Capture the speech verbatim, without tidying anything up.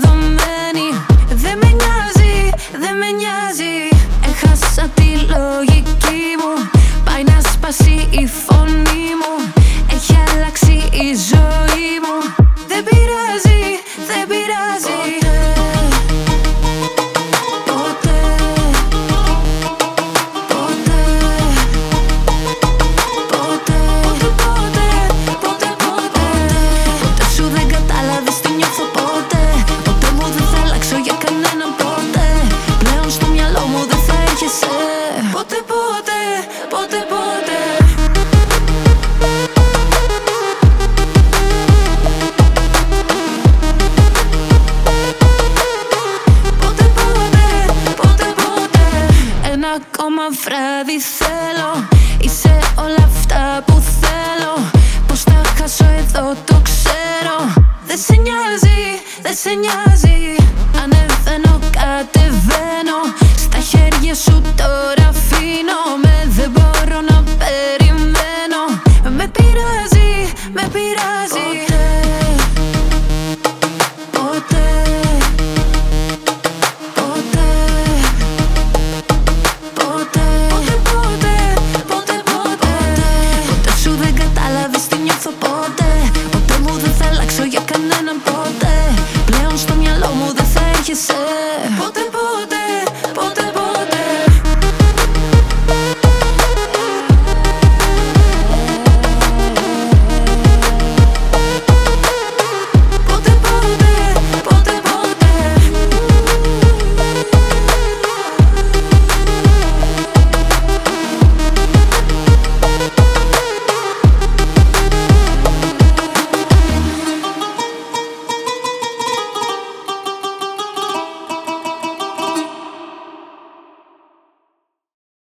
δεδομένη. Δεν με νοιάζει, δεν με νοιάζει. Έχασα τη λογική μου. Πάει να σπάσει η φωνή μου. Έχει αλλάξει η ζωή μου. Δεν πειράζει, δεν πειράζει. Ποτέ, ποτέ, ποτέ, ποτέ, ποτέ, ποτέ, ποτέ σου δεν κατάλαβες τι νιώθω ποτέ. Ποτέ μου δεν θα αλλάξω για κανέναν ποτέ. Πλέον στο μυαλό μου δεν θα έρχεσαι. Ποτέ, ποτέ, ποτέ, ποτέ. Ένα ακόμα βράδυ θέλω. Είσαι όλα αυτά που θέλω. Πως θα χάσω εδώ το ξέρω. Δεν σε νοιάζει, δεν σε νοιάζει. Ανεβαίνω, κατεβαίνω. Στα χέρια σου τώρα αφήνομαι. Δεν μπορώ να περιμένω. Με πειράζει, με πειράζει. Ποτέ, ποτέ, ποτέ, ποτέ, ποτέ, ποτέ, ποτέ, ποτέ σου δεν κατάλαβες τι νιώθω ποτέ. Ποτέ μου δεν θα αλλάξω για κανέναν ποτέ. Πλέον στο μυαλό μου δεν θα έρχεσαι. Ποτέ.